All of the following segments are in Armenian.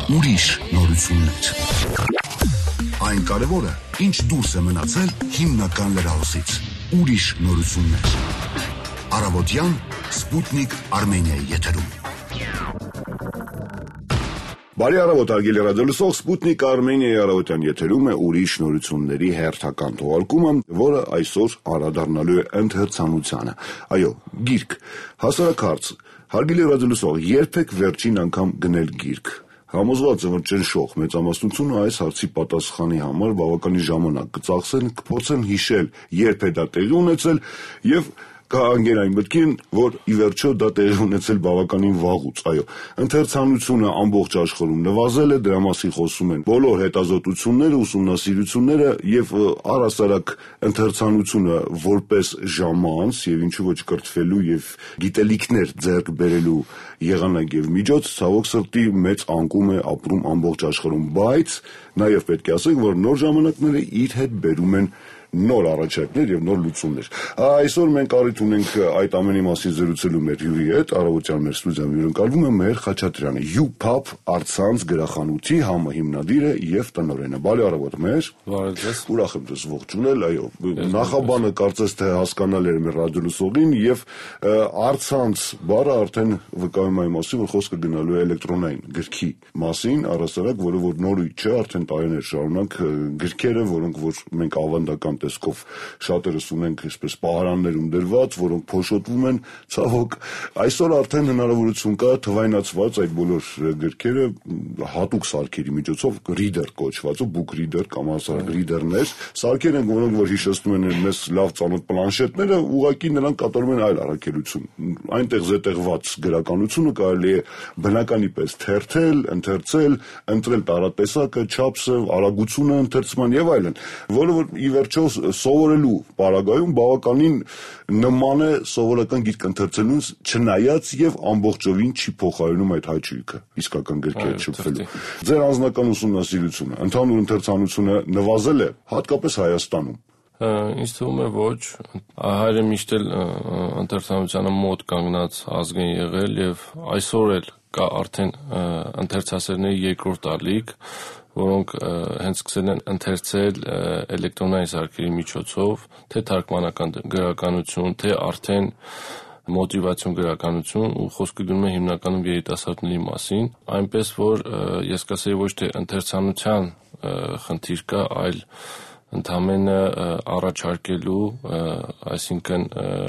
ուրիշ նորություններ։ Այն կարևորը, ինչ դուրս է մնացել հիմնական լրահոսից։ Ուրիշ նորություններ։ Առավոտյան Սպուտնիկ Արմենիայի եթերում։ Բարի առավոտ, հարգելի ռադիոլսող, Սպուտնիկ Արմենիայի առավոտյան եթերում է ուրիշ նորությունների հերթական թողարկումը, որը այսօր անդրադառնալու է ընթերցանությանը։ Այո, գիրք, հասարակ հարց, հարգելի ռադիոլսող, երբեք վերջին անգամ գնել գիրք։ Համոզված եմ, որ ճնշող մեծամասնությունը այս հարցի պատասխանի համար բավականին ժամանակ կծախսեն, կփորձեն հիշել, երբ է դա տեղի ունեցել եւ կհանգեն այն մտքին, որ ի վերջո դա տեղի ունեցել բավականին վաղուց, այո, ընթերցանությունը ամբողջ աշխարհում նվազել է, դրա մասին խոսում են բոլոր հետազոտությունները, ուսումնասիրությունները եւ առհասարակ ընթերցանությունը որպես ժամանց եւ ինչու ոչ կրթվելու եւ գիտելիքներ ձեռք բերելու եղանակ եւ միջոց, ցավոք սրտի մեծ անկում է ապրում ամբողջ աշխարհում, բայց նաեւ պետք է ասենք, որ նոր ժամանակները իր հետ բերում են նոր առաջարկներ եւ նոր լուծումներ։ Այսօր մենք առիթ ունենք այդ ամենի մասին զրուցելու մեր հյուրի հետ, առավոտյան մեր ստուդիայում հյուրընկալվում է Մհեր Խաչատրյանը, YouPub առցանց գրախանութի համահիմնադիրը եւ տնօրենը։ Բարի առավոտ, Մհեր։ Բարի ձեզ։ Ուրախ եմ ձեզ ողջունել, այո։ Նախաբանը կարծես թե հասկանալ էր մեր ռադիոլսողին եւ առցանց բառը արդեն վկայում է մասին, որ խոսքը գնալու է էլեկտրոնային գրքի մասին, առասարակ, որը որ նորույթ չէ, արդեն տարիներ շարունակ գրքերը, որոնք որ մենք ավանդական տեսքով շատերս ունենք այսպես պահարաններում դրված, որոնք փոշոտվում են, ցավոք, այսօր արդեն հնարավորություն կա թվայնացված այդ բոլոր գրքերը հատուկ սարքերի միջոցով reader կոչված, book reader կամ հասարակ reader-ներ, սարքեր են, որոնք որ հիշեցնում են մեզ լավ ծանոթ պլանշետները, ուղղակի նրանք կատարում են այլ առաքելություն։ Այնտեղ զետեղված գրականությունը կարելի է բնականի պես թերթել, ընթերցել, ընտրել տարատեսակը, չափսը, արագությունը ընթերցման եւ այլն, որը որ ի վերջո սովորելու պարագայում բավականին նման է սովորական գիրք ընթերցելուն, չնայած եւ ամբողջովին չի փոխարինում այդ հաճույքը իսկական գրքերը շփվելու։ Ձեր անձնական ուսումնասիրությունը, ընդհանուր ընթերցանությունը նվազել է, հատկապես Հայաստանում։ Ինձ թվում է ոչ, հայերը միշտ էլ ընթերցանությանը մոտ կանգնած ազգ են եղել եւ այսօր էլ կա արդեն ընթերցասերների երկրորդ ալիք, որոնք հենց սկսել են ընթերցել էլեկտրոնային սարքերի միջոցով, թե թարգմանական գրականություն, թե արդեն մոտիվացիոն գրականություն ու խոսքը գնում է հիմնականում երիտասարդների մասին, այնպես որ ես կասեի ոչ թե ընթերցանության խնդիր կա, այլ ընդամենը առաջարկելու, այսինքն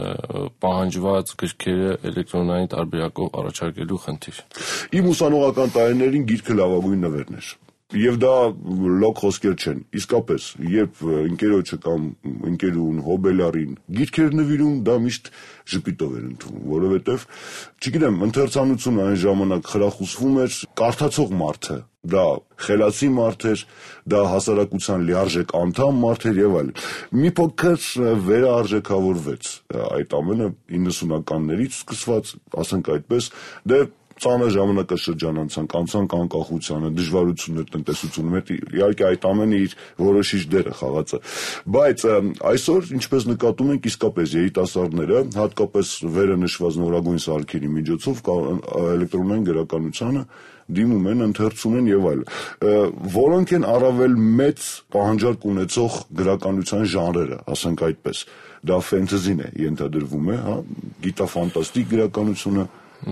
պահանջված գրքերը էլեկտրոնային տարբերակով առաջարկելու խնդիր։ Իմ ուսանողական տարիներին գիրքը լավագույն նվերն էր։ Եվ դա լոկ խոսքեր չեն, իսկապես, երբ ընկերոջը կամ ընկերուն, հոբելարին գիրքեր նվիրում, դա միշտ ժպիտով էր ընդունում, որովհետև, չգիտեմ, ընթերցանությունը այն ժամանակ խրախուսվում էր, կարդացող մարդը, դա խելացի մարդ էր, դա հասարակության լիարժեք անդամ մարդ էր եւ այլն։ Մի փոքր վերարժեքավորվեց այդ ամենը 90-ականներից սկսված, ասենք այդպես, դե ծանր ժամանակաշրջան անցանք անկախությանը, դժվարություններ տնտեսությունում, իհարկե այդ ամենը իր որոշիչ դերը խաղաց է։ Բայց այսօր, ինչպես նկատում ենք, իսկապես երիտասարդները, հատկապես վերը նշված նորագույն սարքերի միջոցով էլեկտրոնային գրականությանը դիմում են, ընթերցում են եւ այլն, որոնք են առավել մեծ պահանջարկ ունեցող գրականության ժանրերը, ասենք այդպես։ Դա ֆենտեզին է ենթադրվում է, հա, գիտաֆանտաստիկ գրականությունը։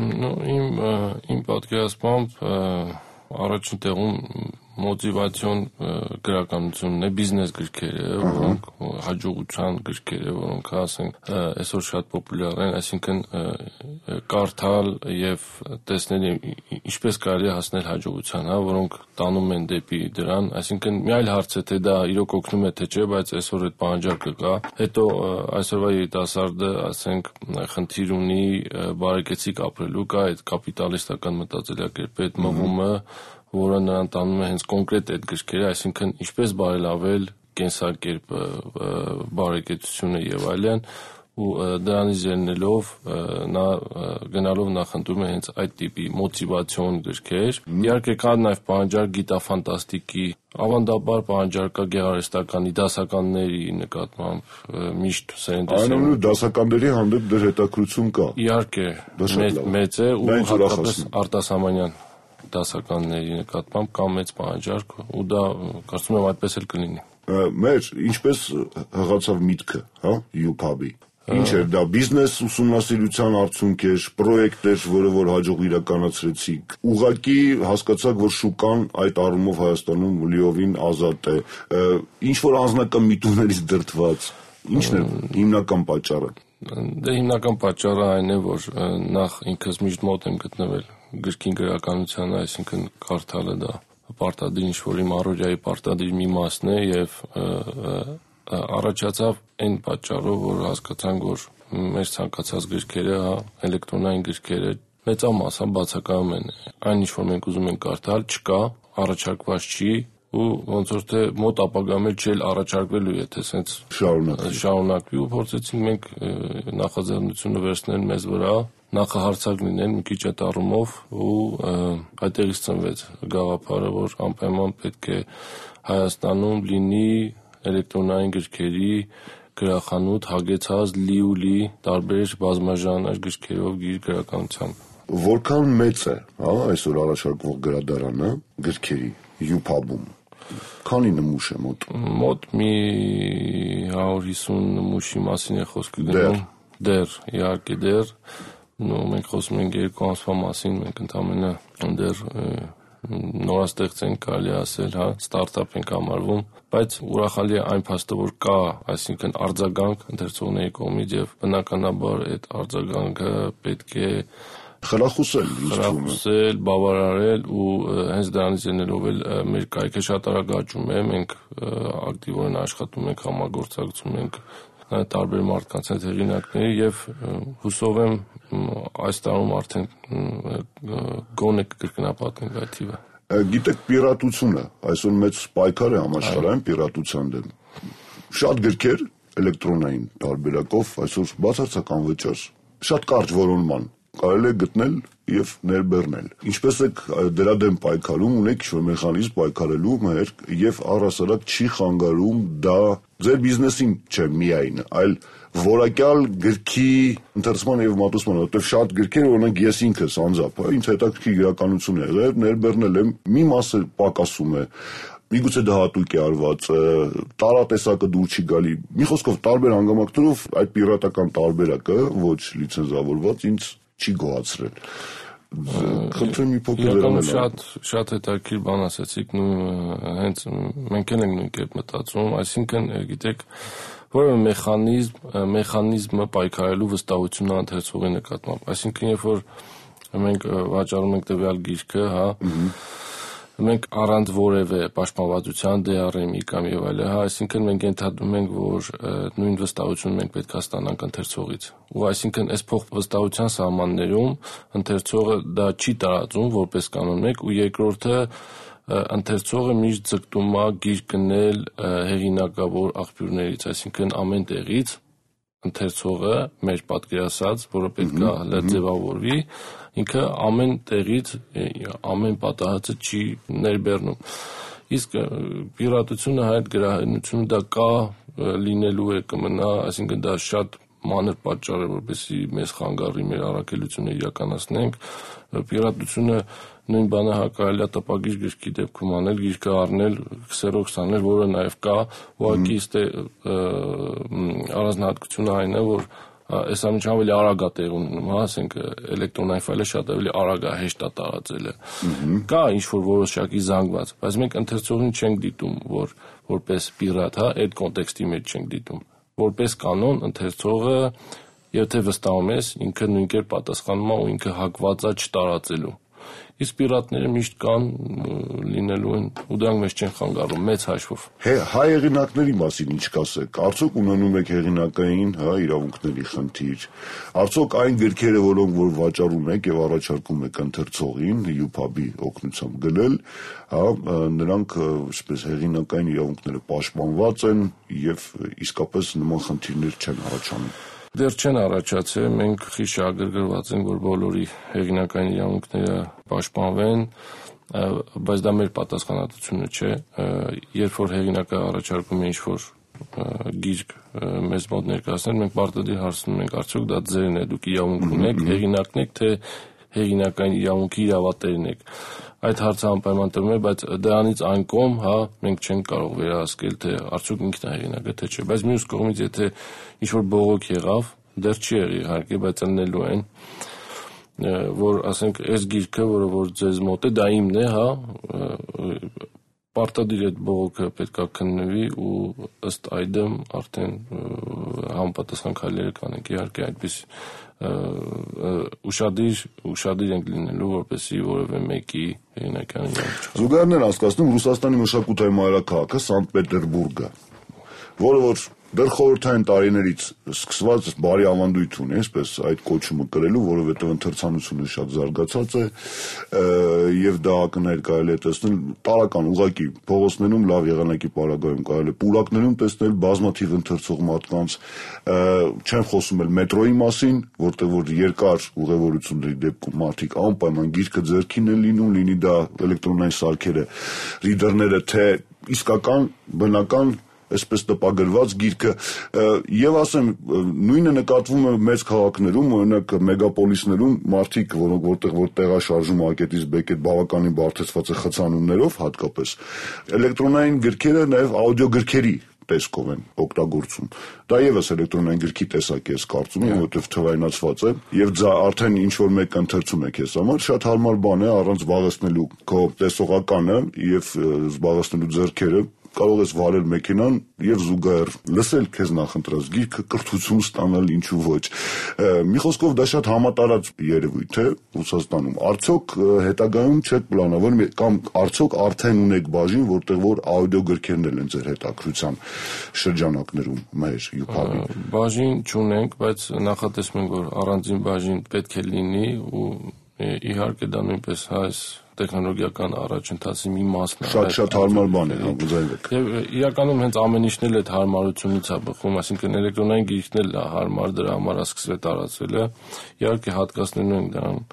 Իմ պատկերացմամբ առաջին տեղում մոտիվացիոն գրականությունն է, բիզնես գրքերը, որոնք հաջողության գրքերը, որոնք ասենք այսօր շատ պոպուլյար են, այսինքն կարդալ եւ տեսնել ինչպես կարելի է հասնել հաջողության, հա, որոնք տանում են դեպի դրան, այսինքն մի այլ հարց է թե դա իրոք օգնում է թե չէ, բայց այսօր այդ պահանջարկը կա։ Հետո այսօրվա երիտասարդը, ասենք, խնդիր ունի բարեկեցիկ ապրելու, կա այդ կապիտալիստական մտածելակերպի այդ մղումը, որը նրան տանում է հենց կոնկրետ այդ գրքերը, այսինքն ինչպես բարելավել կենսակերպը, բարեկեցությունը եւ այլն, ու դրանից ելնելով նա գնալով նախընտրում է հենց այդ տիպի մոտիվացիոն գրքեր։ Իհարկե կա նաև պահանջարկ գիտաֆանտաստիկի, ավանդաբար պահանջարկ կա գեղարվեստականի, դասականների նկատմամբ միշտ սերնդեսեն։ Այնուամենայնիվ դասականների հանդեպ դեռ հետաքրքրություն կա։ Իհարկե մեծ է ու հատկապես արտասահմանյան դասականների նկատմամբ կա մեծ պահանջարկ ու դա կարծում եմ այդպես էլ կլինի։ Մեր ինչպես հղացավ միտքը, հա, UPAB-ի։ Ինչ էր դա բիզնես ուսումնասիրության արդյունք էր, պրոյեկտ էր, որը որ հաջող իրականացրեցիք։ Ուղղակի հասկացաք, որ շուկան այդ առումով Հայաստանում լիովին ազատ է։ Ինչ որ անձնական միտումներից դրդված, ի՞նչն է հիմնական պատճառը։ Դե հիմնական պատճառը այն է, որ նախ ինքս միշտ մոտ եմ գտնվել գրքին գրականությանը, այսինքն կարդալը դա պարտադիր ինչ-որ իմ առօրյայի պարտադիր մի մասն է եւ առաջացավ այն պատճառով, որ հասկացանք, որ մեր ցանկացած գրքերը, էլեկտրոնային գրքերը մեծամասը բացակայում են։ Այն ինչ որ մենք ուզում ենք կարդալ, չկա, առաջարկված չի ու ոնց որ թե մոտ ապագայում էլ չէ առաջարկվելու, եթե սենց շարունակվի ու փորձեցինք մենք նախաձեռնությունը վերցնել մեզ վրա, նախահարցակ լինել մի քիչ այդ առումով ու այդտեղից ծնվեց գաղափարը, որ անպայման պետք է Հայաստանում լինի էլեկտրոնային գրքերի գրախանութ հագեցած լի տարբեր բազմաժանր գրքերով գիրք գրականությամբ։ Որքան մեծ է, հա, այսօր առաջարկվող գրադարանը գրքերի UPAB-ում։ Քանի նմուշ է մոտ։ Մոտ մի 150 նմուշի մասին է խոսքը գնում։ Դեռ, իհարկե դեռ։ Մենք խոսում ենք 2 ամսվա մասին, մենք ընդհանրապես դեռ նորաստեղծ ենք կարելի ասել, հա, ստարտափ ենք համարվում, բայց ուրախալի է այն փաստը, որ կա, այսինքն արձագանք ընթերցողների կողմից եւ բնականաբար այդ արձագանքը պետք է խրախուսել, բավարարել ու հենց դրանից ելնելով էլ մեր կայքը շատ արագ աճում է, մենք ակտիվորեն աշխատում ենք, համագործակցում ենք տարբեր մարդկանց հետ հեղինակների եւ հուսով եմ այս տարում արդեն գոնե կրկնապատկենք այդ թիվը։ Գիտեք, պիրատությունը այսօր մեծ պայքար է համաշխարհային պիրատության դեմ։ Շատ գրքեր էլեկտրոնային տարբերակով այսօր բացարձակ անվճար, շատ կարճ որոնման կարելի է գտնել եւ ներբեռնել։ Ինչպես եք դրա դեմ պայքարում, ունեք ինչ-որ մեխանիզմ պայքարելու մեր եւ առհասարակ չի խանգարում դա ձեր բիզնեսին չէ միայն, այլ որակյալ գրքի ընթերցման եւ մատուցման, որտեղ շատ գրքեր օրինակ ես ինքս անձամբ, ինձ հետաքրքիր գրականություն է եղել, ներբեռնել եմ, մի մասը պակասում է, միգուցե դա հատուկ է արված, տարատեսակը դուր չի գալի։ Մի խոսքով տարբեր հանգամանքներով այդ պիրատական տարբերակը ոչ լիցենզավորված ինձ չի գոհացրել։ Խնդրեմ մի փոքր վերանալ։ Շատ հետաքրքիր բան ասացիք, հենց մենք էլ ենք նույն կերպ մտածում, այսինքն գիտեք, որևէ մեխանիզմը պայքարելու վստահությունը ընթերցողի նկատմամբ։ Այսինքն երբ որ մենք վաճառում ենք տվյալ գիրքը, հա, մենք առանց որևէ պաշտպանվածության DRM-ի կամ եւ այլն, հա, այսինքն մենք ենթադրում ենք, որ նույն վստահությունը մենք պետք է ստանանք ընթերցողից։ Ու այսինքն այս վստահության սահմաններում ընթերցողը դա չի տարածում որպես կանոն 1 ու երկրորդը ընթերցողը միշտ ձգտում է գիրք գնել հեղինակավոր աղբյուրներից, այսինքն ամեն տեղից ընթերցողը մեր պատկերասած, որը պետք է ձևավորվի, ինքը ամեն տեղից ամեն պատահածը չի ներբեռնում։ Իսկ պիրատությունը, այդ գրահենությունը դա կա, լինելու է, կմնա, այսինքն դա շատ մանր պատճառ է, որպեսզի մեզ խանգարի մեր առաքելությունը իրականացնենք։ Պիրատությունը նույն բանը կարելի է տպագիր գրքի դեպքում անել, գիրքը առնել, քսերոքս անել, որը նաև կա, ուղղակի առանձնահատկությունը այն է, որ այս ամենը ավելի արագ է տեղի ունենում, հա, ասենք էլեկտրոնային ֆայլը շատ ավելի արագ է, հեշտ է տարածելը։ Կա ինչ-որ որոշակի զանգված, բայց մենք ընթերցողին չենք դիտում, որպես պիրատ, հա, այդ կոնտեքստի մեջ չենք դիտում։ Որպես կանոն ընթերցողը, եթե վստահում ես, ինքը նույն կերպ պատասխանում է ու ինքը հակված է չտարածելու։ Իսկ պիրատները միշտ կան, լինելու են, ու դրանք մեզ չեն խանգարում, մեծ հաշվով։ Հայ հեղինակների մասին ինչ կասեք։ Արդյոք ունենում եք հեղինակային, հա, իրավունքների խնդիր։ Արդյոք այն գրքերը, որոնք որ վաճառում եք եւ առաջարկում եք ընթերցողին UPAB-ի օգնությամբ գնել, հա, նրանք այսպես հեղինակային իրավունքները պաշտպանված են եւ իսկապես նման խնդիրներ չեն առաջանում։ Դեռ չեն առաջացել, մենք խիստ շահագրգռված ենք, որ բոլորի հեղինակային իրավունքները պաշտպանվեն, բայց դա մեր պատասխանատվությունը չէ։ Երբ որ հեղինակը առաջարկում է ինչ-որ գիրք մեզ մոտ ներկայացնել, մենք պարտադիր հարցնում ենք, արդյոք դա ձերն է, դուք իրավունք ունեք, հեղինակն եք, թե հեղինակային իրավունքի իրավատերն եք։ Այդ հարցը անպայման տրվում է, բայց դրանից այն կողմ, մենք չենք կարող վերահսկել, թե արդյոք ինքն է հեղինակը, թե չէ։ Բայց մյուս կողմից, եթե ինչ-որ բողոք եղավ, դեռ չի եղել իհարկե, բայց ելնելու են, որ ասենք այս գիրքը, որը որ ձեզ մոտ է, դա իմն է, պարտադիր այդ բողոքը պետք է քննվի ու ըստ այդմ արդեն համապատասխան քայլեր կանենք, իհարկե այդպես ուշադիր ենք լինելու, որպեսզի որևէ մեկի հեղինակային իրավունք Զուգահեռներ անցկացնում Ռուսաստանի մշակութային մայրաքաղաքը Սանկտ Պետերբուրգը, որը որ դեռ խորհրդային տարիներից սկսված բարի ավանդույթ ունի, այսպես այդ կոչումը կրելու, որովհետև ընթերցանությունը շատ զարգացած է եւ դա ակնհայտ կարելի է տեսնել տարական ուղղակի փողոցներում լավ եղանակի պարագայում կարելի է պուրակներում տեսնել բազմաթիվ ընթերցող մարդկանց, չեմ խոսում էլ մետրոյի մասին, որտեղ որ երկար ուղևորությունների դեպքում մարդիկ անպայման գիրքը ձեռքին են լինում, լինի դա էլեկտրոնային սարքերը, ռիդերները, թե իսկական բնական այսպես տպագրված գիրքը եւ ասեմ նույնը նկատվում է մեծ քաղաքներում, օրինակ մեգապոլիսներում մարդիկ, որտեղ որ տեղաշարժում ակետից բեկետ բավականին բարդեցված է խցանումներով հատկապես էլեկտրոնային գրքերը նաեւ աուդիո գրքերի տեսքով են օգտագործում։ Դա եւս էլեկտրոնային գրքի տեսակ է, ես կարծում եմ, որովհետեւ թվայնացված է եւ արդեն ինչ որ մեկ ընթերցում է քեզ համար, շատ հարմար բան է առանց զբաղեցնելու քո տեսողականը եւ զբաղեցնելու ձեռքերը կարող ես վարել մեքենան եւ զուգահեռ լսել քեզ նախընտրած գիրքը, կրթություն ստանալ, ինչու ոչ։ Մի խոսքով դա շատ համատարած երևույթ է Ռուսաստանում։ Արդյոք հետագայում չեք պլանավորում կամ արդյոք արդեն ունեք բաժին, որտեղ որ աուդիո գրքերն են ձեր հետաքրության շրջանակներում մեր յուփաբի։ Բաժին չունենք, բայց նախատեսում ենք, որ առանձին բաժին պետք է լինի ու իհարկե դա նույնպես այս տեխնոլոգիական առաջընթացի մի մասն է։ Շատ հարմար բան է, համաձայնվեք։ Եվ իրականում հենց ամեն ինչն էլ այդ հարմարությունից է բխում, այսինքն էլեկտրոնային գիրքն էլ հարմար, դրա համար է սկսվել տարածվելը։ Իհարկե հատկացնելու ենք դրան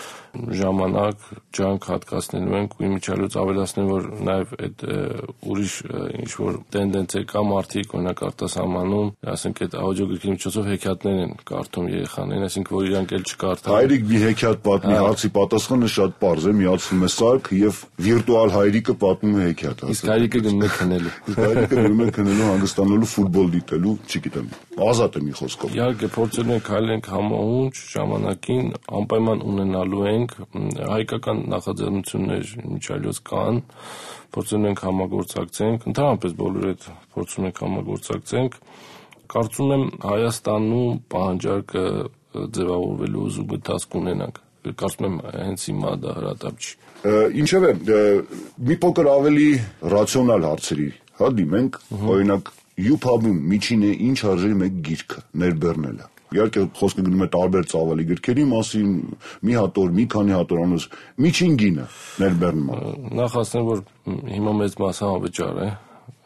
ժամանակ, ջանք հատկացնելու ենք ու իմիջիայլոց ավելացնեմ, որ նաև այդ ուրիշ ինչ-որ տենդենցիա կա, մարդիկ օրինակ արտասահմանում, ասենք այդ աուդիոգրքի միջոցով հեքիաթներ են կարդում երեխաներին, այսինքն որ իրանք էլ չկարդան։ Հայրիկ մի հեքիաթ պատմի, հարցի պատասխանը շատ պարզ է, միացնում է սարք եւ վիրտուալ հայրիկը պատմում է հեքիաթ։ Իսկ հայրիկը գնում է քնելու։ Իսկ հայրիկը գնում է քնելու, հանգստանալու, ֆուտբոլ դիտելու, չգիտեմ, ազատ է մի խոսքով։ Իհարկե փորձել ենք հայլենք համահունչ ժամանակին անպայման ունենալու ենք հայկական նախաձեռնություններ միջայլոց կան, փորձում ենք համագործակցենք, ընդհանրապես բոլոր այդ փորձում ենք համագործակցենք։ Կարծում եմ Հայաստանում պահանջարկը ձևավորվելու զուգընթաց կունենանք։ Կարծում եմ հենց հիմա դա հրատապ չի։ Ինչևէ, մի փոքր ավելի ռացիոնալ հարցերի, դիմենք, օրինակ յուփաբում միջինը ինչ արժի մեկ գիրքը ներբեռնելը։ Իհարկե խոսքը գնում է տարբեր ծավալի գրքերի մասին, մի հատ օր, մի քանի հատ օր անց միջին գինը ներբեռնումը։ Նախ ասեմ, որ հիմա մեծ մասը անվճար է,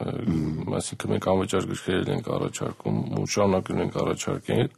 այսինքն մենք անվճար գրքեր ենք առաջարկում ու շարունակում ենք առաջարկել,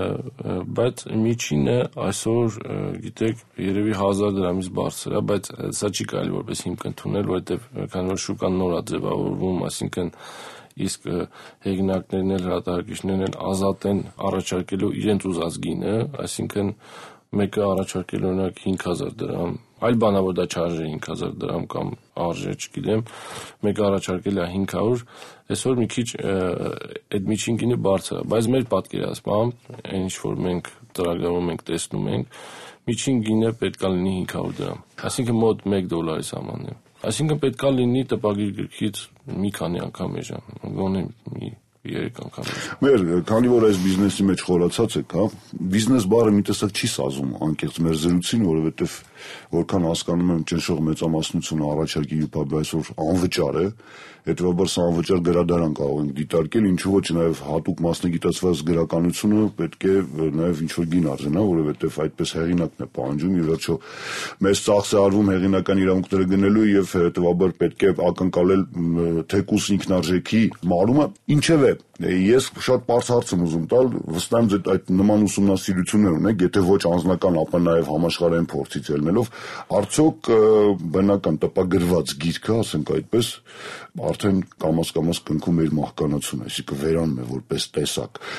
բայց միջինը այսօր գիտեք երևի 1000 դրամից բարձր է, բայց սա չի կարելի որպես հիմք ընդունել, որովհետև քանի որ շուկան նոր է ձևավորվում, այսինքն իսկ հեղինակներն էլ հրատարակիչներն էլ ազատ են առաջարկելու իրենց ուզած գինը, այսինքն մեկը առաջարկել օրինակ 5000 դրամ, այլ բանա որ դա չարժե 5000 դրամ կամ արժե, չգիտեմ, մեկը առաջարկել է 500, այսօր մի քիչ այդ միջին գինը բարձր է, բայց մեր պատկերացմամբ, այն ինչ որ մենք ծրագրում ենք, տեսնում ենք, միջին գինը պետք է լինի 500 դրամ, այսինքն մոտ $1 սահմանն է։ Այսինքն պետք է լինի տպագիր գրքից մի քանի անգամ էժան, գոնե մի 3 անգամ էժան։ Մեր, քանի որ այս բիզնեսի մեջ խորացած եք, բիզնես բառը մի տեսակ չի սազում անկեղծ մեր զրույցին, որովհետև որքան հասկանում եմ ճնշող մեծամասնությունը առաջարկի յուփաբը այսօր անվճար է, հետևաբար սա անվճար գրադարան կարող ենք դիտարկել, ինչու ոչ նաև հատուկ մասնագիտացված գրականությունը պետք է նաև ինչ-որ գին արժանա, որովհետև այդպես հեղինակն է պահանջում, ի վերջո մեծ ծախս է արվում հեղինական իրավունքները գնելու եւ հետևաբար պետք է ակնկալել թեկուզ ինքնարժեքի մարումը, ինչևէ ես շատ բարձ հարց եմ ուզում տալ, վստահ եմ ձեզ այդ նման ուսումնասիրություններ ունեք, եթե ոչ անձնական, ապա նաև համաշխարհային փորձից ելնելով, արդյոք բնական տպագրված գիրքը, ասենք այդպես, արդեն կամաց կնքում է իր մահկանացուն, այսինքն վերանում է որպես տեսակ։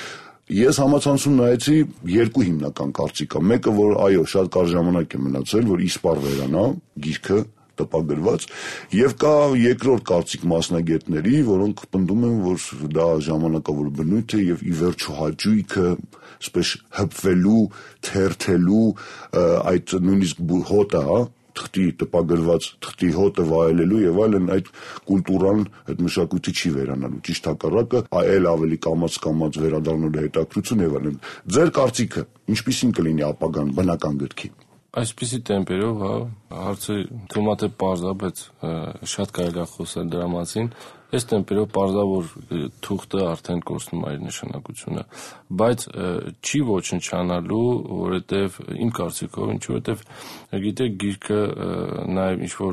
Ես համացանցում նայեցի երկու հիմնական կարծիք կա։ Մեկը, որ այո, շատ կարճ ժամանակ է մնացել, որ իսպառ վերանա գիրքը տպագրված, եւ կա երկրորդ կարծիք մասնագետների, որոնք պնդում են, որ դա ժամանակավոր բնույթ է եւ ի վերջո հաճույքը, այսպես հպվելու, թերթելու, այդ նույնիսկ հոտը, թղթի տպագրված թղթի հոտը վայելելու եւ այլն, այդ կուլտուրան, այդ մշակույթը չի վերանալու, ճիշտ հակառակը, այլ ավելի կամաց վերադառնալու հետաքրություն եւ այլն։ Ձեր կարծիքը ինչպիսին կլինի ապագան բնական գրքի։ Այսպիսի տեմպերով, հարցը թվում է պարզ է, բայց շատ կարելի է խոսել դրա մասին։ Այս տեմպերով պարզ է, որ թուղթը արդեն կորցնում է իր նշանակությունը, բայց չի ոչնչանալու, որովհետև իմ կարծիքով, որովհետև գիտեք, գիրքը նաև ինչ-որ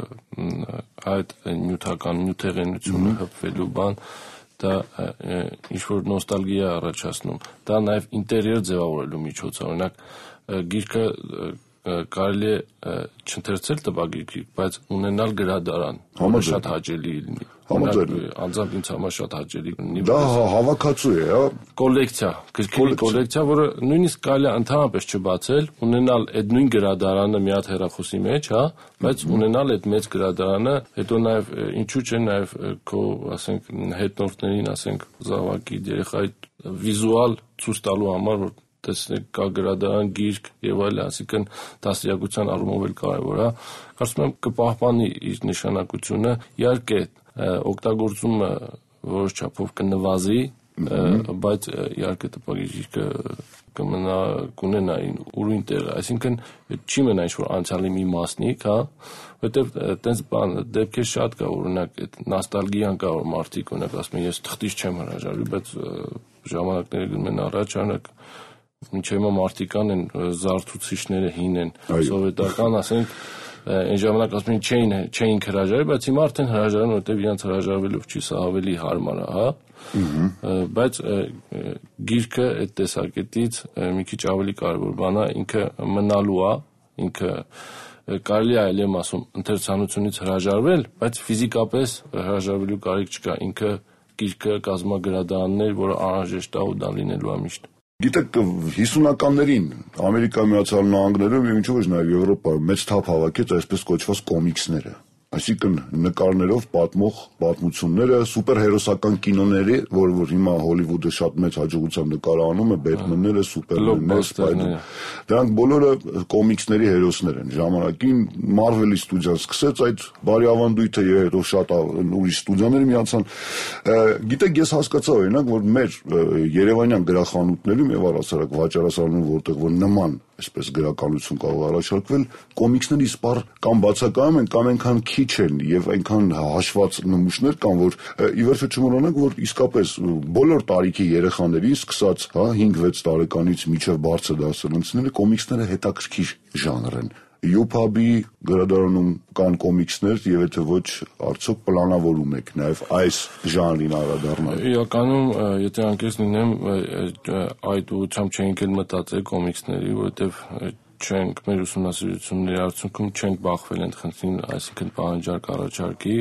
այդ նյութեղենությունը հպվելու բան, դա ինչ-որ նոստալգիա առաջացնում, դա նաև ինտերիեր ձևավորելու միջոց է, օրինակ գիրքը կարելի է չընթերցել տպագիր, բայց ունենալ գրադարան, որը շատ հաճելի լինի։ Անձամբ ինձ համար շատ հաճելի լինի։ Դա հավաքածու է, հա։ Կոլեկցիա, գրքերի կոլեկցիա, որը նույնիսկ կարելի է ընդհանրապես չբացել, ունենալ այդ նույն գրադարանը մի հատ հեռախոսի մեջ, հա, բայց ունենալ այդ մեծ գրադարանը, հետո նաև ինչու՞ չէ նաև քո, ասենք, հետնորդներին, ասենք, զավակի երեխայի վիզուալ ցույց տալու համար, որ տեսնեք կա գրադարան, գիրք եւ այլն, այսինքն դաստիարակության առումով էլ կարեւոր է։ Կարծում եմ կպահպանի իր նշանակությունը, իհարկե օգտագործումը որոշ չափով կնվազի, բայց իհարկե տպագիր գիրքը կունենա ուրույն տեղ, այսինքն չի մնա ինչ-որ անցյալի մի մասնիկ, հա, որտեղ տենց բան դեպքեր շատ կա, օրինակ այդ նոստալգիան կա, որ մարդիկ օրինակ ասում են ես թղթից չեմ հրաժարվի, բայց ժամանակները գնում են առաջ, օրինակ մինչև հիմա մարդիկան են զարթուցիչները հին են, սովետական, ասենք, այն ժամանակ ասում են չէին հրաժարվել, բայց հիմա արդեն հրաժարան, որովհետև իրենց հրաժարվելով չի, սա ավելի հարմար է, հա։ Բայց գիրքը այդ տեսակետից մի քիչ ավելի կարևոր բան է, ինքը մնալու է, ինքը կարելի է այլ եմ ասում ընթերցանությունից հրաժարվել, բայց ֆիզիկապես հրաժարվելու կարիք չկա, ինքը գիրքը կազմագրադարաններ, որը անհրաժեշտ է ու դա լինելու է միշտ։ Գիտեք, 50-ականներին Ամերիկայի Միացյալ Նահանգներում եւ ինչու՞ ոչ նաեւ Եվրոպայում մեծ թափ հավաքեց այսպես կոչված կոմիքսները, այսինքն նկարներով պատմող պատմությունները, սուպերհերոսական կինոները, որ հիմա Հոլիվուդը շատ մեծ հաջողությամբ նկարահանում է, Բեթմենները, Սուպերմենները, Սպայդերմենները, դրանք բոլորը կոմիքսների հերոսներ են։ Ժամանակին Marvel-ի ստուդիան սկսեց այդ բարի ավանդույթը եւ հետո շատ ուրիշ ստուդիաներ միացան։ Գիտեք, ես հասկացա օրինակ, որ մեր երևանյան գրախանութներում եւ առասարակ վաճառասարանում, որտեղ որ նման այսպես գրականություն կարող առաջարկվել, կոմիքսների սպառ կամ բացակայում են, կամ այնքան քիչ են եւ այնքան հաշված նմուշներ կան, որ ի վերջո չմոռանանք, որ իսկապես բոլոր տարիքի երեխաների սկսած, հա, 5-6 տարեկանից մինչեւ բարձր դասարանցիները կոմիքսները հետաքրքիր ժանր են։ UPAB-ի գրադարանում կան կոմիքսներ եւ եթե ոչ, արդյոք պլանավորում եք նաեւ այս ժանրին անդրադառնալ։ Իրականում, եթե անկեղծ լինեմ, այդ ուղղությամբ չենք էլ մտածել կոմիքսների, որովհետեւ չենք մեր ուսումնասիրությունների արդյունքում չենք բախվել այդ խնդրին, այսինքն պահանջարկ առաջարկի,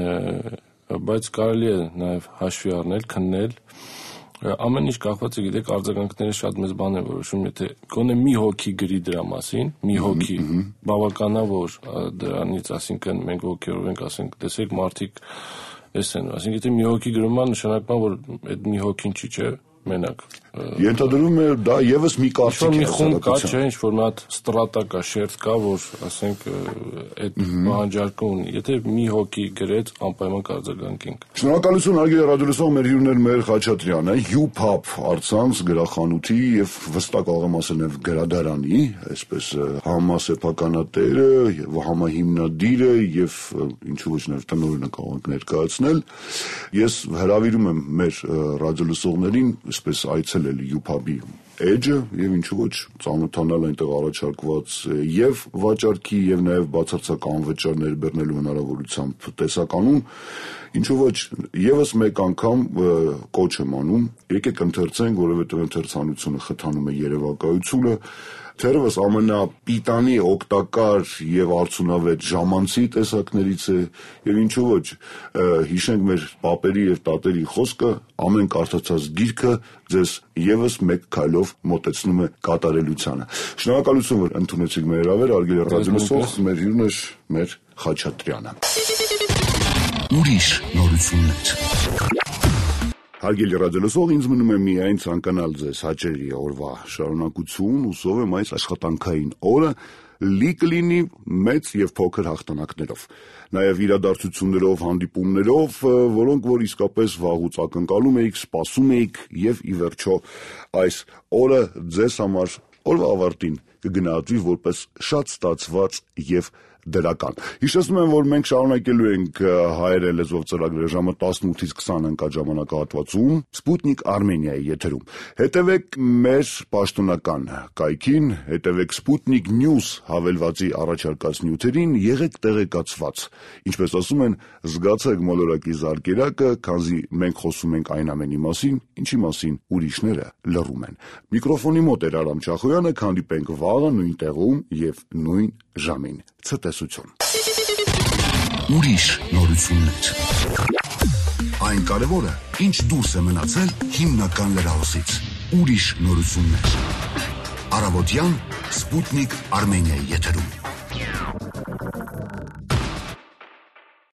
բայց կարելի է նաեւ հաշվի առնել, քննել։ Ամեն ինչ կախված է, գիտեք, արձագանքները շատ մեծ բան են որոշում, եթե գոնե մի հոգի գրի դրա մասին, մի հոգի, բավական է, որ դրանից, ասինքն մենք ոգևորվենք, ասենք, տեսեք, մարդիկ էս են, ասինքն եթե մի հոգի գրում է, նշանակում է, որ այդ մի հոգին չի, չէ, մենակ։ Ենթադրվում է դա եւս մի կարծիք է, մի խումբ կա, չէ, ինչ-որ մի հատ ստրատա կա, շերտ կա, որ ասենք այդ պահանջարկը ունի։ Եթե մի հոգի գրեց, անպայման կարձագանքենք։ Շնորհակալություն հարգելի ռադիոլսող, մեր հյուրն էր Մհեր Խաչատրյանը, UPAB առցանց գրախանութի եւ վստահ կարող եմ ասել նաեւ գրադարանի, այսպես համասեփականատերը եւ համահիմնադիրը եւ ինչու ոչ նաեւ տնօրենը կարող ենք ներկայացնել։ Ես հրավիրում եմ մեր ռադիոլսողներին այսպես այցելել UPAB-ի էջը եւ ինչու ոչ ծանոթանալ այնտեղ առաջարկված եւ վաճառքի եւ նաեւ բացարձակ անվճար ներբեռնելու հնարավորությամբ տեսականուն Ինչու ոչ, եւս մեկ անգամ կոչ եմ անում, եկեք ընթերցենք, որովհետեւ ընթերցանությունը խթանում է երևակայությունը, թերևս ամենապիտանի, օգտակար եւ արդյունավետ ժամանցի տեսակներից է եւ ինչու ոչ, հիշենք մեր պապերի եւ տատերի խոսքը, ամեն կարդացած գիրքը ձեզ եւս մեկ քայլով մոտեցնում է կատարելությանը։ Շնորհակալություն, որ ընդունեցիք մեր հրավերը, Արգելի ռադիոլսող, մեր հյուրն էր մեր Խաչատրյանը։ Ուրիշ նորություններ։ Հարգելի ռադիոլսող, ինձ մնում է միայն ցանկանալ ձեզ հաճելի օրվա շարունակություն, հուսով եմ այս աշխատանքային օրը լի կլինի մեծ եւ փոքր հաղթանակներով, նաեւ իրադարձություններով, հանդիպումներով, որոնք որ իսկապես վաղուց ակնկալում էիք, սպասում էիք եւ ի վերջո այս օրը ձեզ համար օրվա ավարտին կգնահատվի որպես շատ ստացված եւ դրական։ Հիշեցնում եմ, որ մենք շարունակելու ենք հայերեն լեզվով ծրագրերը ժամը 18-ից 20 ընկած ժամանակահատվածում Sputnik Armenia-ի եթերում։ Հետևեք մեր պաշտոնական կայքին, հետևեք Sputnik News հավելվածի առաջարկած նյութերին, եղեք տեղեկացված։ Ինչպես ասում են, զգացեք մոլորակի զարկերակը, քանզի մենք խոսում ենք այն ամենի մասին, ինչի մասին ուրիշները լռում են։ Միկրոֆոնի մոտ էր Արամ Չախոյանը, հանդիպենք վաղը նույն տեղում եւ նույն ժամին։ Ցտեսություն։ Ուրիշ նորություններ։ Այն կարևորը, ինչ դուրս է մնացել հիմնական լրահոսից։ Ուրիշ նորություններ։ Առավոտյան Sputnik Armenia-ի եթերում։